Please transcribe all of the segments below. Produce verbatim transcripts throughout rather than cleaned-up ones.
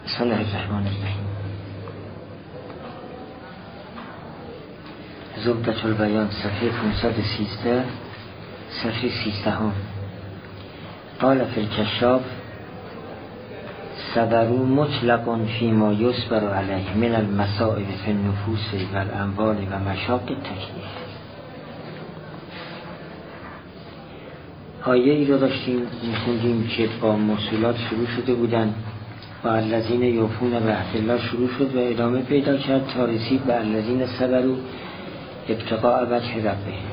بسم الله الرحمن الرحیم. زبدة البیان صفحه پانصد و سیزده صفحه سیزده هم. قال فی الکشاف صبروا مطلق فیما یصبر علیه من المصائب فی النفوس و الاموال و مشاق التکلیف. آیه ای رو داشتیم میخوندیم که با موصولات شروع شده بودن و الذین یوفون بعهد الله شروع شد و ادامه پیدا کرد تا رسید به الذین صبروا ابتغاء وجه ربهم.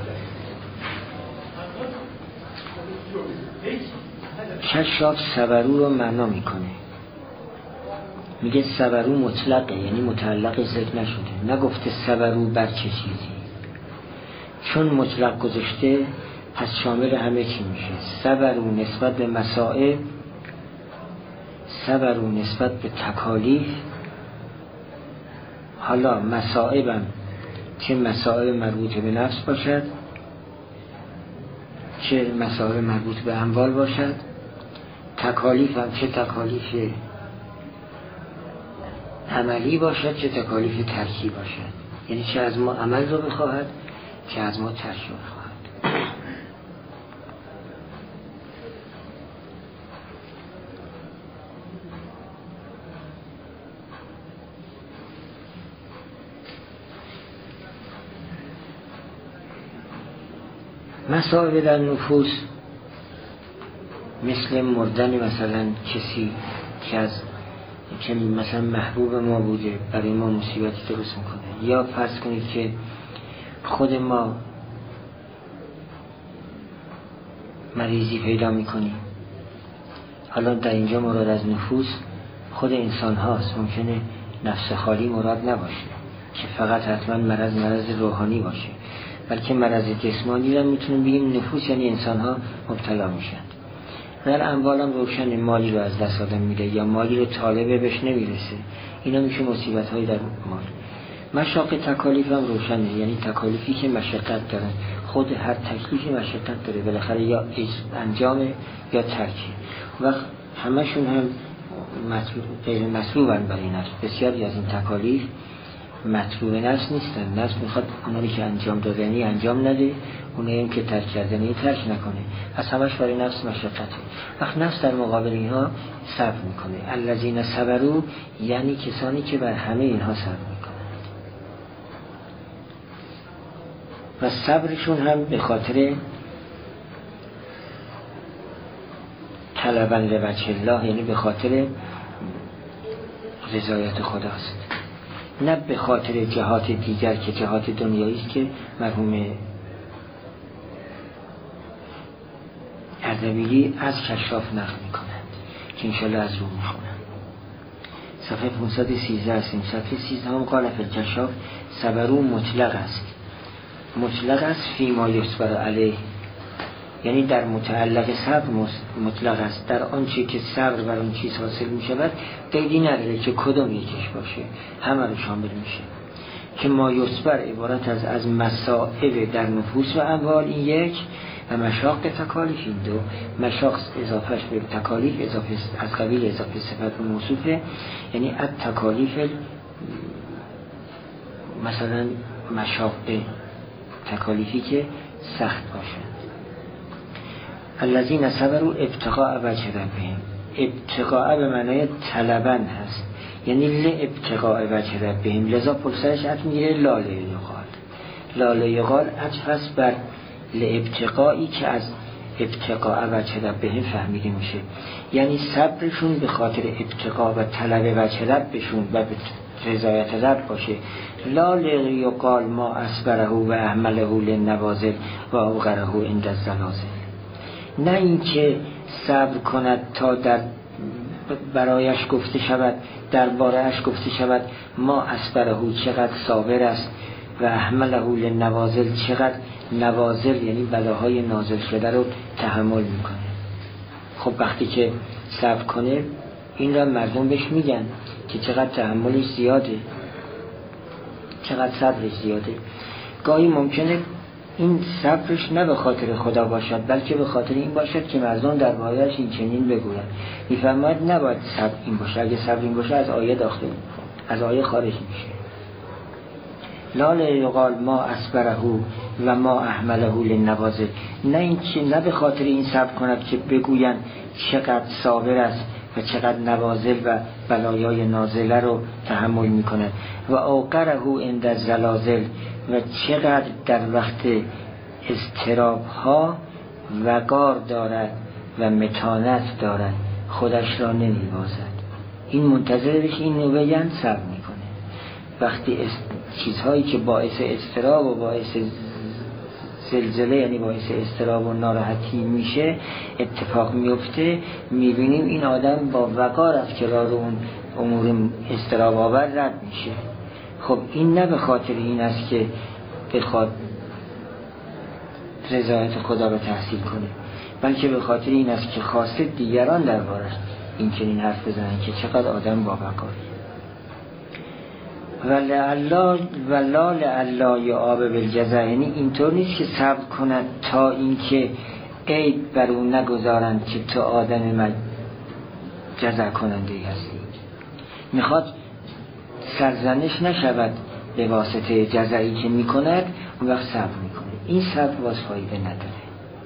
کشاف صبرو رو معنا میکنه، میگه صبرو مطلقه، یعنی متعلق ذکر نشده، نگفته صبرو بر چه چیزی، چون مطلق گذاشته پس شامل همه چی میشه. صبرو نسبت به مصائب، صبرو نسبت به تکالیف. حالا مصائبم چه مصائب مربوط به نفس باشد، چه مصائب مربوط به اموال باشد، تکالیف هم چه تکالیف عملی باشد چه تکالیف ترکی باشد، یعنی چه از ما عمل رو بخواهد چه از ما ترک رو بخواهد. مصائب در نفوس مثل مردن مثلا کسی که از که مثلا محبوب ما بوده برای ما مصیبتی درست میکنه، یا فرض کنید که خود ما مریضی پیدا میکنیم. حالا در اینجا مراد از نفوس خود انسان هاست، ممکنه نفس خالی مراد نباشه که فقط حتما مرض مرض روحانی باشه، بلکه مرض جسمانی رو میتونیم بگیم نفوس یعنی انسان ها مبتلا میشن. در اموال هم روشن، مالی رو از دست آدم میده یا مالی رو طالبه بهش نمیرسه، اینا میشه مصیبت های در مال. مشاق تکالیف هم روشنه، یعنی تکالیفی که مشقت دارن. خود هر تکلیفی مشقت داره، بالاخره یا انجام یا ترکی. وقت همشون هم غیر مطلوبن برای نفس. بسیاری از این تکالیف مطلوب نفس نیستن، نفس میخواد اونایی که انجام دادنی انجام نده، اونایی هم که ترک کردنی ترک نکنه، از همش برای نفس مشقته. وقت نفس در مقابل اینها صبر میکنه. الذین صبروا یعنی کسانی که بر همه اینها صبر میکنند و صبرشون هم به خاطر طلبا لوجه الله، یعنی به خاطر رضایت خداست، نه به خاطر جهات دیگر که جهات دنیایی است که مرحوم اردبیلی از کشاف نقل میکنند که انشالله از رو میخونم. صفحه پانصد و سیزده هستیم. صفحه سیزده هم قال فی الکشاف صبرو مطلق است. مطلق است فیما یصبر علیه، یعنی در متعلق صبر مطلق است، در آنچه که صبر بر اون چیز حاصل می شود قیدی نداره که کدام یکیش باشه، همه رو شامل میشه. که ما یصبر عبارت از از مصائب در نفوس و اموال این یک، و مشاق تکالیف این دو. مشاق اضافهش به تکالیف اضافه از قبیل اضافه صفت و موصوفه، یعنی از تکالیف مثلا مشاق تکالیفی که سخت باشند. الذین صبروا ابتغاء وجه ربهم. ابتغاء به معنای طلبن هست، یعنی لابتغاء وجه ربهم، لذا پرسرش عطف میگیره لاله یقال. لاله یقال عطف هست بر لابتغائی که از ابتغاء وجه ربهم فهمیده میشه، یعنی صبرشون به خاطر ابتغاء و طلب وجه ربشون و به رضایت رب باشه. لاله یقال ما اصبره و احمله للنوازل و اوقره عند الزلازل. نه اینکه صبر کند تا در برایش گفته شود، در بارهش گفته شود ما اصبره چقدر صابر است و احمله للنوازل چقدر نوازل یعنی بلاهای نازل شده رو تحمل میکنه. خب وقتی که صبر کنه این را مردم بهش میگن که چقدر تحملش زیاده، چقدر صبرش زیاده. گاهی ممکنه این صبرش نه به خاطر خدا باشد، بلکه به خاطر این باشد که مردم در بایش این چنین بگویند. میفرماید نباید صبر این باشه، اگه صبر این باشه از آیه داخل از آیه خارج میشه. لا یقال ما اصبره و ما احمله للنوازل، نه این که نه به خاطر این صبر کند که بگویند چقدر صابر است و چقدر نوازل و بلایای نازله رو تحمل میکند. و اوقره عند الزلازل، و چقدر در وقت اضطراب ها وقار دارد و متانت دارد، خودش را نمیبازد. این منتظرش این نوبه‌اند صبر میکنه. وقتی چیزهایی که باعث اضطراب و باعث زلزله، یعنی باعث اضطراب و ناراحتی میشه، اتفاق میفته، میبینیم این آدم با وقار است که راه رو اون امور اضطراب آور رد میشه. خب این نه به خاطر این است که بخواد رضایت خدا رو تحصیل کنه، بلکه به خاطر این است که خواسته دیگران دربارش این چنین حرف بزنن که چقدر آدم با وقاری. ولعلا ولا لعلا یعاب بالجزع، یعنی اینطور نیست که صبر کنند تا اینکه عیب بر اون نگذارند که تو آدم من جزع کننده هستی. میخواد سرزنش نشود به واسطه جزعی که میکند، اون وقت صبر میکنه. این صبر باز فایده نداره.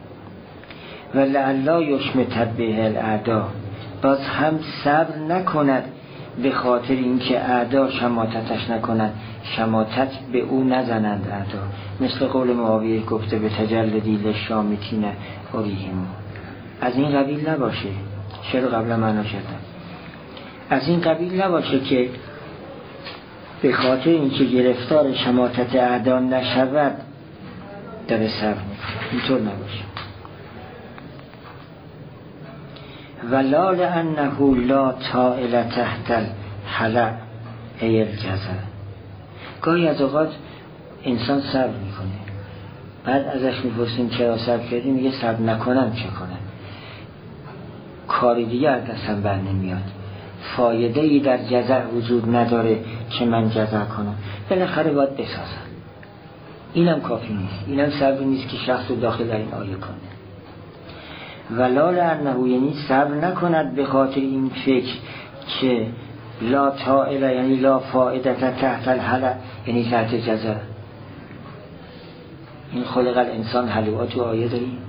ولعلا یشمت به الاعداء، باز هم صبر نکند به خاطر اینکه اعدا شماتتش نکنند، شماتت به او نزنند اعدا. مثل قول معاویه گفته به تجلدی للشامتین اریهم. از این قبیل نباشه، چرا قبلا معنا کردم، از این قبیل نباشه که به خاطر اینکه گرفتار شماتت اعدا نشود در صبر میکنه. اینطور نباشه. ولا لانه لا طائل تحت الحلع ای الجزع. گاهی از اوقات انسان صبر میکنه، بعد ازش میپرسیم چرا صبر کردی، میگه صبر نکنم چه کنم، کاری دیگه از دستم بر نمیاد، فایده ای در جزع وجود نداره که من جزع کنم، بالاخره باید بسازم. اینم کافی نیست، اینم صبر نیست که شخص رو داخل در این آیه کنه. ولا لانه، یعنی صبر نکند به خاطر این فکر که لا طائل، یعنی لا فائده تحت الحلع، یعنی تحت جزع. این خلق الانسان حلوه تو آیه داریم،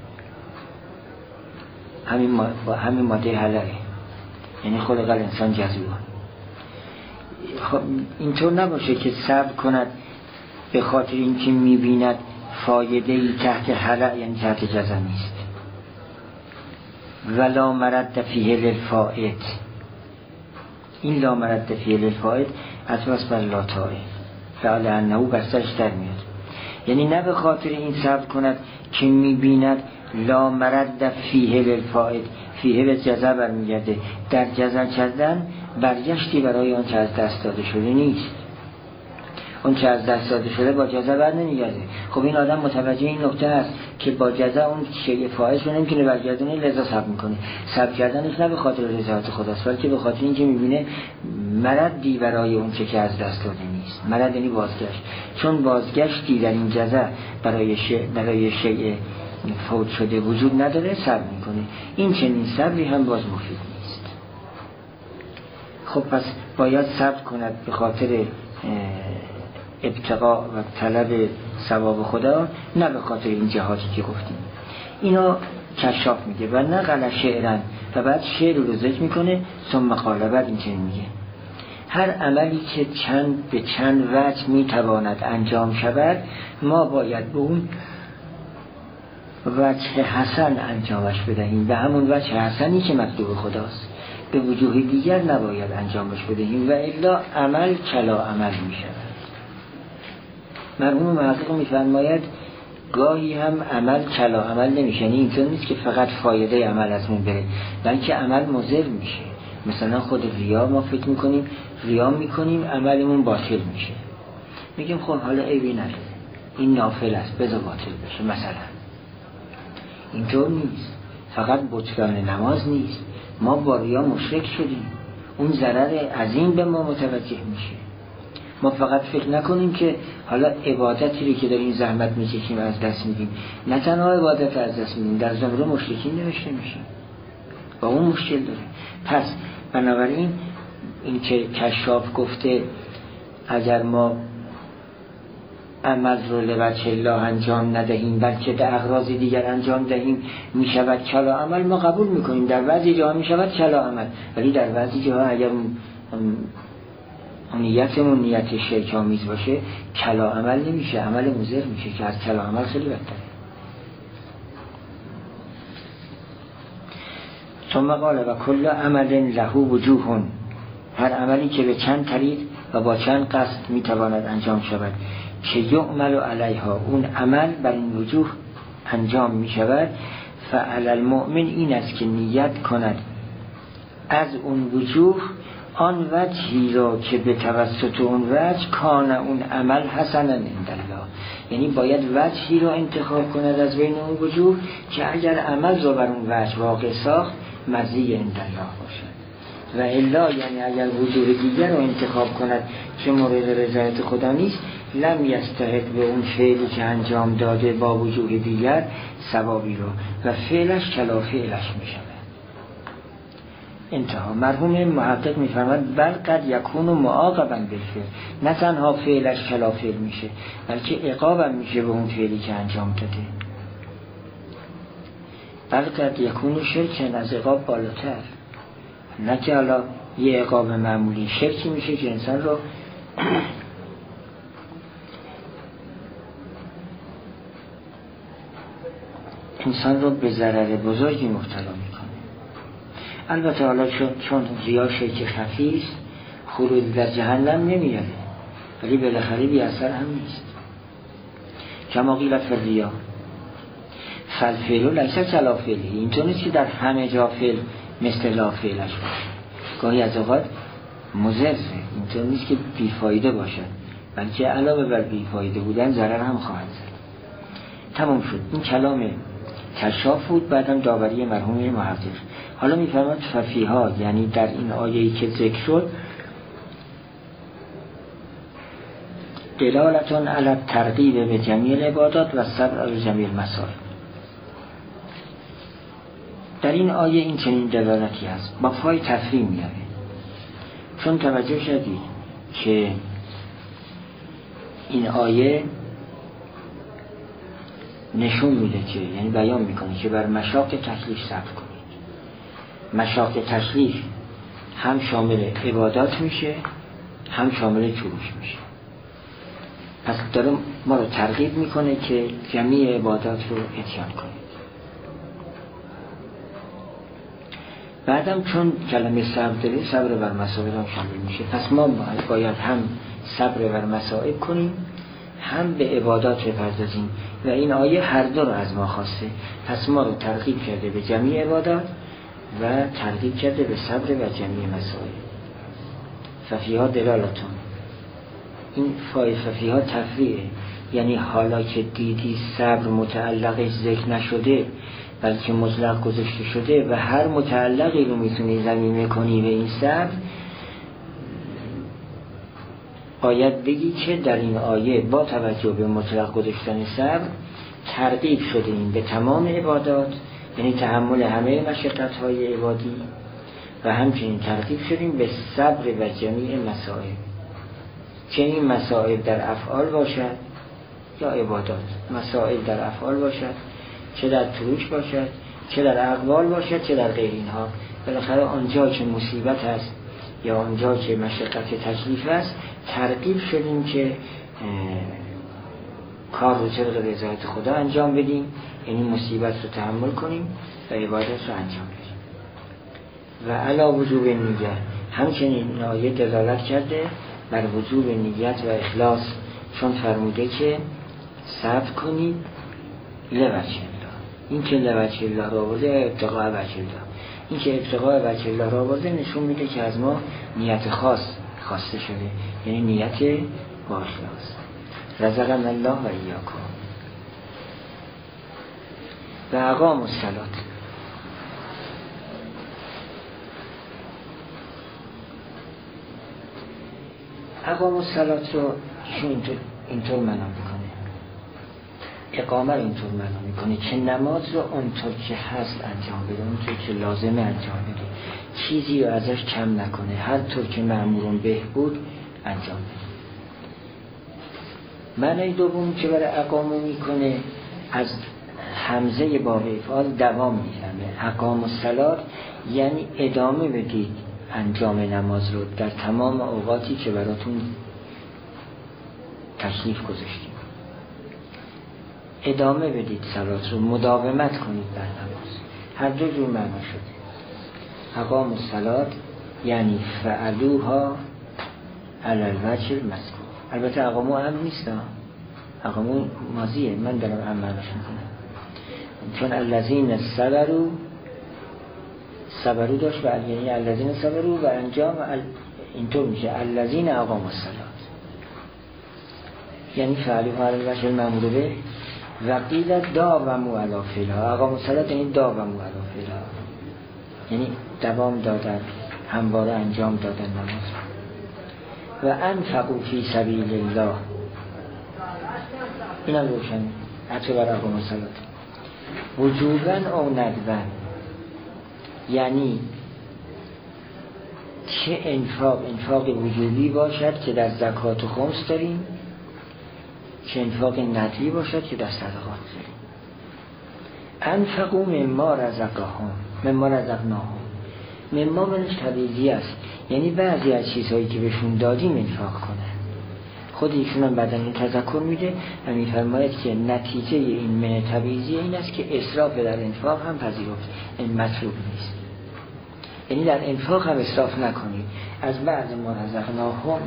همین ما همین ماده حلعه، یعنی خلق الانسان جزوع. خب اینطور نباشه که صبر کند به خاطر اینکه میبیند فایده ای تحت حلع، یعنی تحت جزع نیست. ولا مرد فیه للفائد، این لا مرد فیه للفائد اتواس بر لا طائل فعل انهو بستش در میاد. یعنی نه به خاطر این صبر کند که میبیند لا مرد فیه للفائد، فیه به جزع برمیگرده، در جزع کردن برگشتی برای آن که از دست داده شده نیست. اون که از دست داده شده با جزع بر نمیگرده. خب این آدم متوجه این نکته است که با جزع اون شیء فائز رو نمیتونه برگردونه، لذا صبر میکنه. صبر کردنش نه به خاطر رضایت خداست، بلکه به خاطر اینکه میبینه مردی برای اون که از دست داده نیست. مرد یعنی بازگشت، چون بازگشتی در این جزع برای شیء برای شیء فوت شده وجود نداره، صبر میکنه. این چنین صبری هم باز مفید نیست. خب پس باید صبر کند به خاطر ابتغاء و طلب ثواب خدا، نه به خاطر این جهاتی که گفتیم. اینو کشاف میگه و نقل شعرن، و بعد شعر رو ذکر میکنه. ثم قال، بعد این چنین میگه هر عملی که چند به چند وجه میتواند انجام شود، ما باید به اون وجه حسن انجامش بدهیم، به همون وجه حسنی که مطلوب خداست، به وجوه دیگر نباید انجامش بدهیم، و الا عمل کلا عمل میشود. مرحوم محقق میفرماید گاهی هم عمل کلا عمل نمیشه، یعنی اینطور نیست که فقط فایده عمل از من بره، بلکه عمل مضر میشه. مثلا خود ریا، ما فکر میکنیم ریا میکنیم عملمون باطل میشه، میگیم خب حالا عیبی نداره، این نافل است بذار باطل بشه. مثلا اینطور نیست. فقط بطلان نماز نیست، ما با ریا مشرک شدیم، اون ضرر عظیم به ما متوجه میشه. ما فقط فکر نکنیم که حالا عبادتی رو که داریم زحمت میکشیم از دست میدیم. نه تنها عبادت از دست میدیم، در زمره مشرکین نوشته میشیم، با اون مشکل داره. پس بنابراین این که کشاف گفته اگر ما عمل رو لوجه الله انجام ندهیم بلکه به اغراض دیگر انجام دهیم میشود کلا عمل، ما قبول میکنیم در بعضی جاها میشود کلا عمل، ولی در بعضی جاها اگر نیتمون نیت شرک آمیز باشه کلا عمل نمیشه، عمل مضر میشه که از کلا عمل خیلی بدتره. ثم قال و کل عمل له وجوه، هر عملی که به چند طریق و با چند قصد میتواند انجام شود که یعمل علیها، اون عمل بر این وجوه انجام میشود. فعلی المؤمن این است که نیت کند از اون وجوه آن وجهی را که به توسط اون وجه کان اون عمل حسنا عند الله، یعنی باید وجهی را انتخاب کند از بین اون وجوه که اگر عمل را بر اون وجه واقع ساخت مزی عند الله باشد، و الا یعنی اگر وجوه دیگر را انتخاب کند که مورد رضایت خدا نیست لم یستحق به اون فعلی که انجام داده با وجوه دیگر ثوابی رو و فعلش کلا فعلش میشود. انتها. مرحوم محقق میفرماد بل قد یکون معاقبا بالفعل، نه تنها فعلش کلا فعل میشه بلکه عقابم میشه به اون فعلی که انجام داده. بل قد یکون شرکن، از عقاب بالاتر، نه که حالا یه عقاب معمولی. شرکی میشه که انسان رو انسان رو به ضرر بزرگی مبتلا میکنه. البته حالا چون, چون ریا شرک خفی است خروج در جهنم نمیاره، ولی بالاخره بی اثر هم نیست. کما قیل فی الریا فالفعل لیس کلا فعله، اینطور نیست که در همه جا فعل مثل لا فعلش باشه، گاهی از اوقات مضره، اینطور نیست که بیفایده باشد بلکه علاوه بر بیفایده بودن ضرر هم خواهد زد. تمام شد. این کلام کشاف بود. بعدم داوری مرحوم محقق. حالا میفرماد ففیها، یعنی در این آیه‌ای که ذکر شد دلالتون علی ترغیب به جمیع العبادات و صبر علی جمیع المصائب. در این آیه این چنین دلالتی هست، با فای تفریم میاره، چون توجه شدید که این آیه نشون میده که یعنی بیان میکنه که بر مشاق تکلیف صبر کنید. مشاق تکلیف هم شامل عبادات میشه هم شامل چروش میشه. پس داره ما رو ترغیب میکنه که جمیع عبادات رو اتیان کنید. بعدم چون کلمه صبر داره صبر بر مصائب هم شامل میشه، پس ما باید هم صبر بر مصائب کنیم هم به عبادات بپردازیم و این آیه هر دو رو از ما خواسته. پس ما رو ترغیب کرده به جمیع عبادات و ترغیب کرده به صبر و جمیع مصائب. ففیها دلالتون، این فای ففیها تفریعه، یعنی حالا که دیدی صبر متعلقش ذکر نشده بلکه مطلق گذاشته شده و هر متعلقی رو میتونی ضمیمه کنی به این صبر، باید بگی که در این آیه با توجه به مطلق گذاشتن صبر ترغیب شدیم به تمام عبادات، یعنی تحمل همه مشقت‌های عبادی، و همچنین ترغیب شدیم به صبر و جمیع مصائب، چه این مصائب در افعال باشد یا عبادات، مصائب در افعال باشد چه در تروش باشد چه در اقوال باشد چه در غیر اینها. بالاخره آنجا که مصیبت است یا آنجا که مشقت تکلیف است ترغیب شدیم که کار رو طبق رضایت خدا انجام بدیم، یعنی مصیبت رو تحمل کنیم و عبادت رو انجام بدیم. و علا وجوب نیت، همچنین این آیه دلالت کرده بر وجوب نیت و اخلاص، چون فرموده که صبر کنید لوجه الله. این که لوجه الله را آورده ابتغاء وجه الله، این که ابتغاء وجه الله را آورده نشون میده که از ما نیت خاص خواسته شده، یعنی نیت با اخلاص. رزقنا الله و ایاکم. و اقاموا الصلاة، اقام الصلات رو ایشون اینطور, اینطور معنا میکنه، اقامه رو اینطور معنا میکنه که نماز رو اونطور که هست انجام بده، اونطور که لازمه انجام بده، چیزی رو ازش کم نکنه، هر طور که مأمورون به بود انجام بده. معنی دوم که برای اقامه میکنه، از همزه باب افعال دوام میفهمه. اقام الصلات یعنی ادامه بدید انجام نماز رو در تمام اوقاتی که براتون تکلیف گذاشتیم. ادامه بدید صلات رو، مداومت کنید بر نماز. هر دو جور معنا شده. اقام الصلات یعنی فعلوها علی الوجه المذکور. البته اقامو هم نیست، اقامو ماضیه، من دارم هم معناش میکنم، چون الذین صبروا صبروا داشت و یعنی الذین صبروا و انجام اینطور میشه الذین اقاموا الصلات، یعنی فعلوها علی الوجه المأمور به. و قیل داوموا علی فعلها. اقاموا الصلات یعنی داوموا علی فعلها، یعنی دوام دادن، همواره انجام دادن نماز. و انفقوا فی سبیل الله، این هم روشنه حتی بر اقام الصلات. وجوبا او ندبا، یعنی چه انفاق انفاق وجوبی باشد که در زکات و خمس داریم، چه انفاق ندبی باشد که در صدقات داریم. انفقوا مما رزقهم مما رزقناهم. مما منش تبعیضی است، یعنی بعضی از چیزهایی که بهشون دادیم انفاق کنن. خود ایشون هم بعدن این تذکر میده و میفرماید که نتیجه این من تبعیضی این است که اسراف در انفاق هم پذیرفت، این مطلوب نیست. یعنی در انفاق هم اسراف نکنید. از بعض ما رزقناهم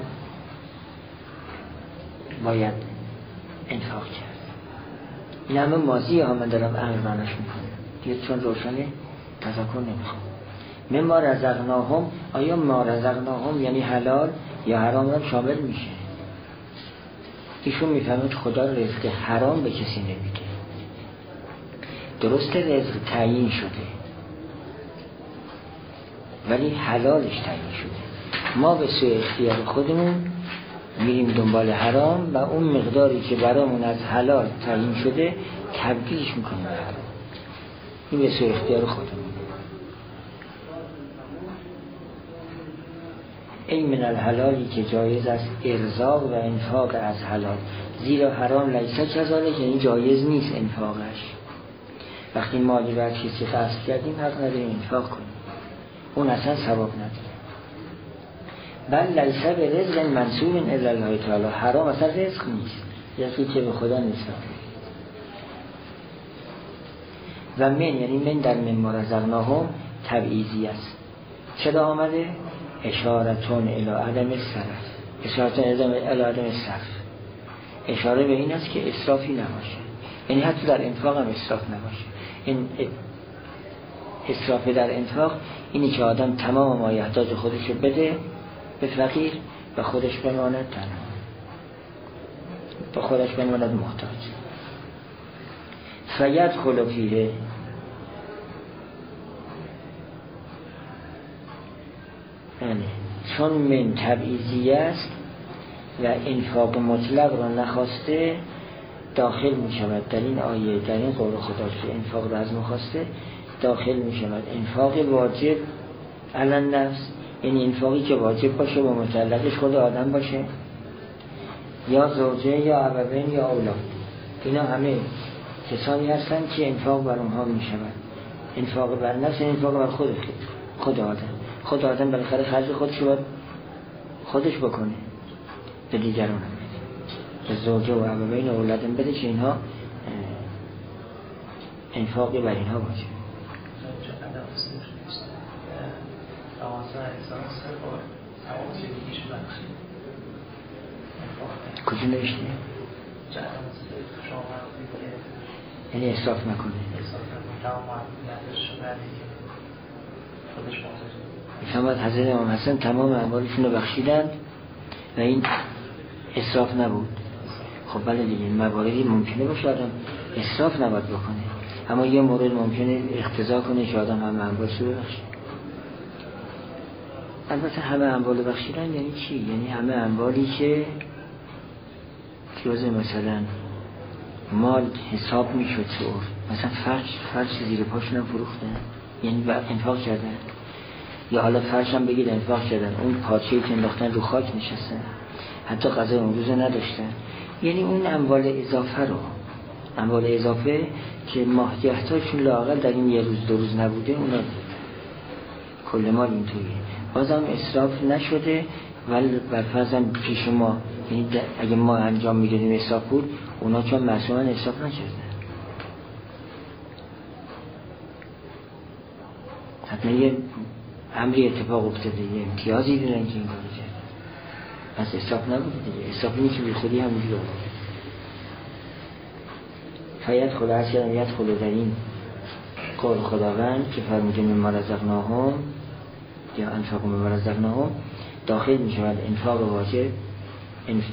باید انفاق کرد. این همه ماضیه ها، من دارم امر معناش میکنم دیگه، چون روشنه تذکر نمیخوام. مما رزقناهم، آیا ما رزقناهم یعنی حلال یا حرام هم شامل میشه؟ ایشون میفهمه که خدا رزق حرام به کسی نمیده. درسته رزق تعیین شده ولی حلالش تعیین شده. ما به سوی اختیار خودمون میریم دنبال حرام و اون مقداری که برامون از حلال تعیین شده تبدیلش میکنیم به حرام. این به سوی اختیار خودمون. این من الحلالی که جایز است ارزاق و انفاق از حلال، زیرا حرام لیسه کذالک، یعنی جایز نیست انفاقش. وقتی مالی بر کسی قصد کردیم حق نداریم انفاق کنیم، اون اصلا ثواب نداره. بل لیسه به رزق منسوب الی الله تعالی، حرام اصلا رزق نیست، رزقی که به خدا نسبت. و من یعنی من در مما رزقناهم تبعیضی است. چرا آمده؟ اشارتون الی عدم الصرف، اشارتون الی عدم الصرف، اشاره به این است که اسرافی نباشه، یعنی حتی در انفاق هم اسراف نباشه. این اسراف در انفاق اینی که آدم تمام مایحتاج خودش رو بده به فقیر و خودش بماند تنها، با خودش بماند محتاج. فیدخل فیه، یعنی چون من تبعیضی است و انفاق مطلق را نخواسته داخل می شود در این آیه، در این قول خدا که انفاق را از مخواسته داخل می شود انفاق واجب علی النفس، یعنی انفاقی که واجب باشه و متعلقش خود آدم باشه، یا زوجه یا ابوین یا اولاد. اینا همه کسانی هستند که انفاق بر اونها می شود. انفاق بر نفس، انفاق بر خود خود آدم. خود آدم بالاخره خرج خودش رو خودش بکنه، به دیگران هم بده، به زوجه و ابوین و اولادم بده که اینها انفاقی بر اینها باشه. کجا نوشته؟ یعنی اصراف نکنه. میفهمد حضرت امام حسن تمام اموالشون رو بخشیدن و این اصراف نبود. خب بله دیگه، مواردی ممکنه باشه آدم اصراف نباید بکنه، اما یه مورد ممکنه اقتضا کنه که آدم هم اموالش رو ببخشه. البته همه اموال بخشیدن یعنی چی؟ یعنی همه اموالی که جز مثلا مال حساب میشد شعور، مثلا فرش فرش زیر پاشون هم فروختن، یعنی انفاق کردن، یا حالا فرش هم بگید انفاق کردن، اون پارچه‌ای که انداختن رو خاک نشستن، حتی غذای اون روز نداشتن. یعنی اون اموال اضافه رو، اموال اضافه که ماهیتاشون لااقل در این یه روز دو روز نبوده، اونا کل مال اینطوریه، بازم اسراف نشده. ولی برفرضم پیش ما، یعنی اگه ما انجام میدادیم اسراف بود، اونا چون معصوماً اسراف نکردن، حتما یه امری اتفاق افتاده، یه امتیازی دارن که این کارو کردن، پس اسراف نبوده دیگه. اسراف اینه که بی خودی همونجور آورده. فیت خدا هست کردم یت خدا در این قول خداوند که فرموده مما رزقناهم یا انفاق مما رزقناهم داخل می شود انفاق واجب، انف...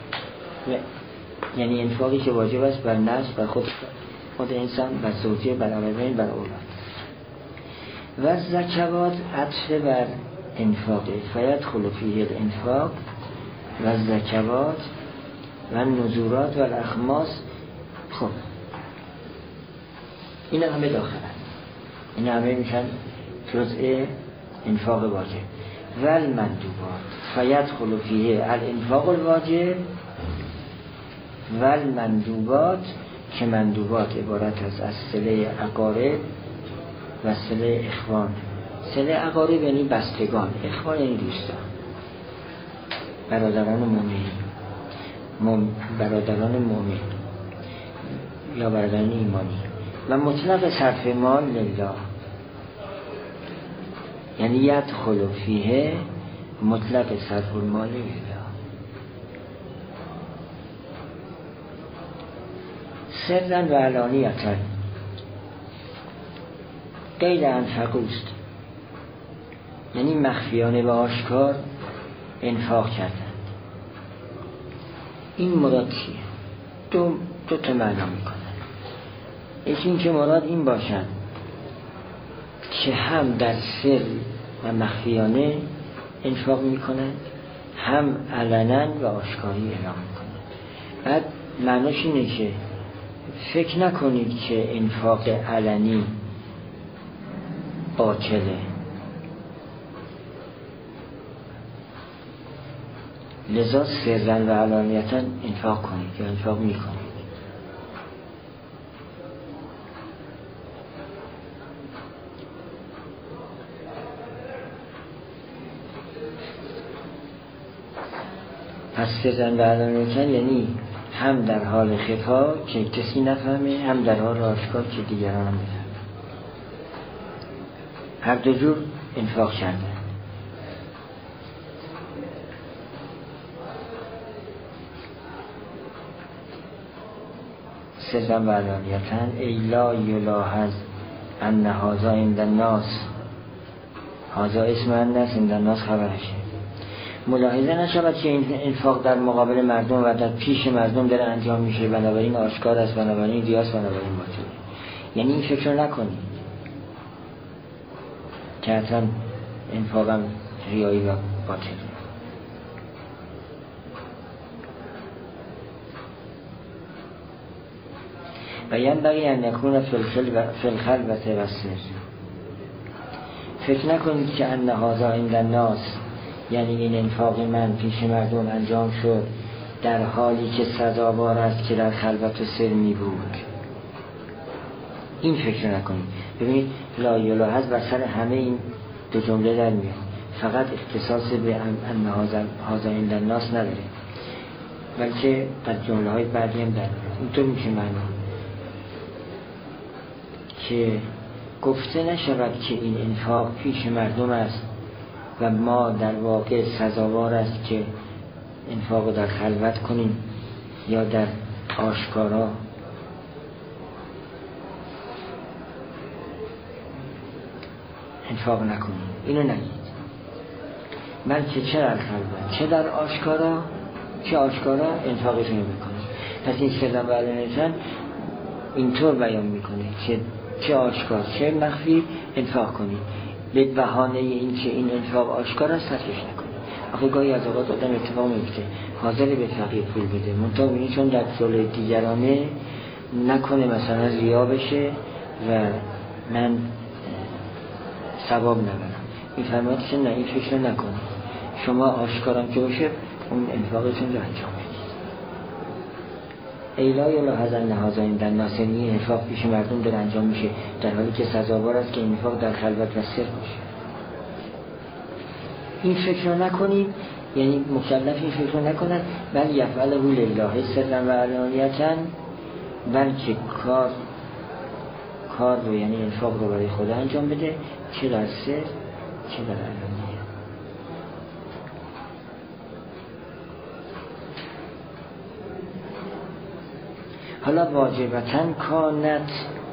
یعنی انفاقی که واجب است بر نفس، بر خود خود انسان، بر زوجه، بر والدین، بر اولاد. و زکوات عطف بر انفاق، فیدخل فیه الانفاق و زکوات و نذورات و الاخماس. خب این همه داخل هست، این همه میشن جزء انفاق واجب. و المندوبات فیدخل فیه الانفاق الواجب و المندوبات، که مندوبات عبارت است از صله اقارب و صله اخوان. صله اقارب یعنی بستگان، اخوان یعنی دوستان، برادران مومن، مم... برادران مومن یا برادران ایمانی. و مطلق صرف مال لله، یعنی یدخل فیه مطلق صرف المال لله. سرا و علانیتا غیر انفقوست، یعنی مخفیانه و آشکار انفاق کردند. این مراد چیه؟ دو, دو تا معنا میکنن. یکی این که مراد این باشد که هم در سر و مخفیانه انفاق میکنند، هم علنا و آشکاری اعلام میکنند. بعد معناش اینه که فکر نکنید که انفاق علنی باطله، لذا سرا و علانیتا انفاق کنید یا انفاق میکنید. پس سرا و علانیتا یعنی هم در حال خفا که کسی نفهمه، هم در حال آشکار که دیگران هم بفهمه. هر دو جور انفاق کرده. سرا و علانیتا ای لا یلاحظ ان هذا عند الناس، هذا اسم الناس عند الناس خبرشه، ملاحظه نشود که این انفاق در مقابل مردم و در پیش مردم داره انجام میشه، بنابراین آشکار است، بنابراین ریاست، بنابراین باطله. یعنی این فکر رو نکنید که حتما انفاقم ریایی و باطله. و ینبغی ان یکون فی الخلوة و السر. فکر نکنید که ان هذا عند الناس، یعنی این انفاق من پیش مردم انجام شد در حالی که سزاوار است که در خلوت و سر می بود. این فکر نکنید. ببینید لا یلاحظ بر سر همه این دو جمله در میاد، فقط اختصاص به ان هذا عند الناس نداره، بلکه در جمله های بعدی هم در میاد. اینطور میشه معنا که گفته نشود که این انفاق پیش مردم است و ما در واقع سزاوار است که انفاق در خلوت کنیم یا در آشکارا. انفاق نکنیم، اینو نگید، بلکه چه در خلوت چه در آشکارا، چه آشکارا انفاقشون بکنیم. پس این سلام و علانیتاً اینطور بیان میکنه که چه آشکار چه مخفی انفاق کنید. به بهانه این که این انفاق آشکار است ترکش نکنه. آخه گاهی از اوقات آدم اتفاق میفته حاضر به فقیر پول بده، منتها ببینید چون در جلوی دیگرانه نکنه مثلا ریا بشه و من ثواب نبرم. میفرماید که نه، این فکر نکنید، شما آشکارم که باشه اون انفاقتون رو انجام بدید. ایلای لاحظن نهازین در ناسنی انفاق پیش مردم در انجام میشه، در حالی که سزاوار است که انفاق در خلوت و سر باشه. این فکر رو نکنید، یعنی مکلف این فکر رو نکنند، بل یفعله لله سرا و علانیتا، بلکه کار کار رو یعنی انفاق رو برای خدا انجام بده، چه در سر چه در علانیه. حالا واجبتاً کانت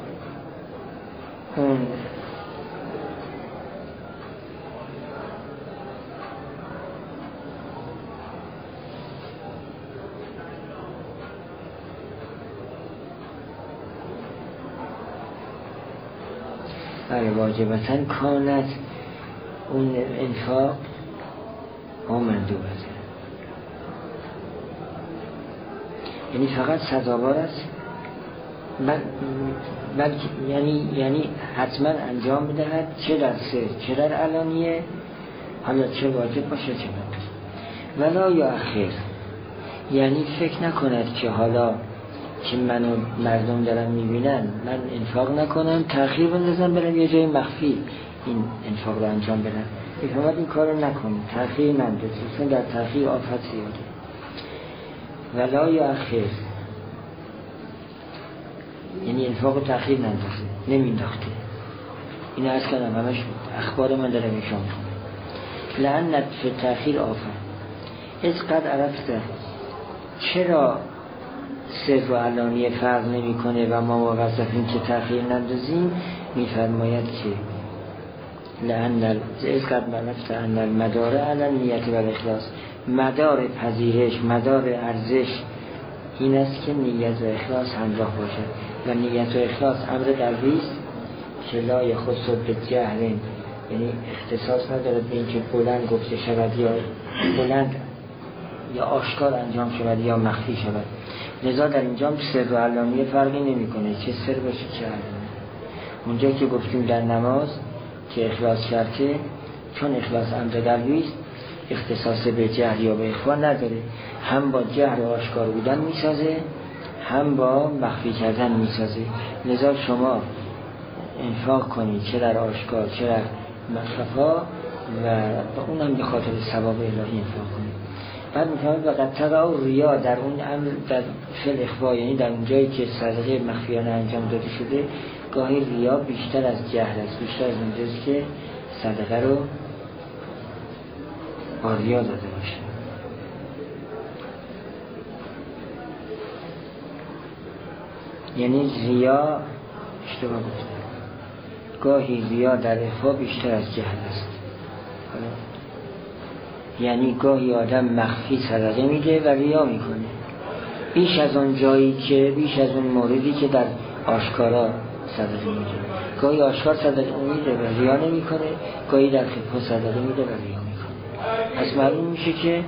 اون برای واجبتاً کانت اون انفاق ها مندوب است، یعنی فقط سزاوار است، من بلکه یعنی یعنی حتما انجام بدهد، چه در سر چه در علانیه، حالا چه واجب باشه چه مندوب. ولا یا اخیر، یعنی فکر نکند که حالا که منو مردم دارن میبینن من انفاق نکنم، تأخیر بندازم برم یه جای مخفی این انفاق رو انجام بدم. میفهمد این کار رو نکنید، تأخیر نندازید، چون در تأخیر آفت زیاده. ولا یا اخیر یعنی انفاق رو تأخیر نندازه، نمینداخته. این عرض کردم همش اخبار من داره میشون میخونه. لعنت فی تأخیر آفت از قد عرفته، چرا سر و علانیه فرق نمی کنه و ما موظفیم که تأخیر نندازیم؟ میفرماید که لأن از قد عرفته ان المدار علی نیت و اخلاص، مدار پذیرش مدار ارزش این است که نیت و اخلاص همراه باشد و نیت و اخلاص امر قلبی است که لا یخص بالجهر، یعنی اختصاص نداره به اینکه بلند گفته شود یا بلند یا آشکار انجام شود یا مخفی شود. لذا در اینجا سر و علانیه فرقی نمی کنه، چه سر باشه چه علانیه. اونجا که گفتیم در نماز که اخلاص کرده، چون اخلاص امر قلبی است اختصاص به جهر یا به اخفا نداره، هم با جهر و آشکار بودن میسازه هم با مخفی کردن میسازه. لذا شما انفاق کنید چه در آشکار چه در مخفا و اونم به خاطر ثواب الهی انفاق کنید. بعد میفهمید وقت تقع ریا در اون امر در فعل اخفا، یعنی در اون جایی که صدقه مخفیانه انجام داده شده گاهی ریا بیشتر از جهر است، بیشتر از اونجاست که صدقه رو با ریا داده باشه. یعنی ریا اشتباه گفتم، گاهی ریا در اخفا بیشتر از جهل است. یعنی گاهی آدم مخفی صدقه میده و ریا میکنه بیش از اون جایی که بیش از اون موردی که در آشکارا صدقه میده. گاهی آشکار صدقه میده و ریا نمیکنه، گاهی در خفا صدقه میده و ریا میکنه. پس معلوم میشه که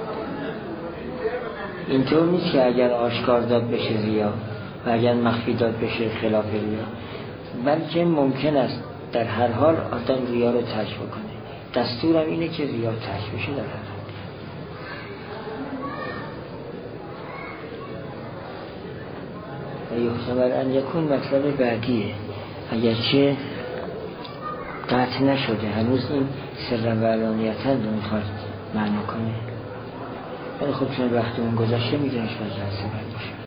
اینطور نیست که اگر آشکار داد بشه ریا و اگر مخفی داد بشه خلاف ریا، بلکه ممکن است در هر حال آدم ریا رو ترک بکنه. دستورم اینه که ریا ترک بشه در هر حال. و یحتمل ان یکون مطلب بعدیه، اگرچه قطع نشده هنوز این سرا و علانیتا رو میخواد معنا کنه. ولی خب چون وقتمون گذشته میگنش و جلسه برداشت.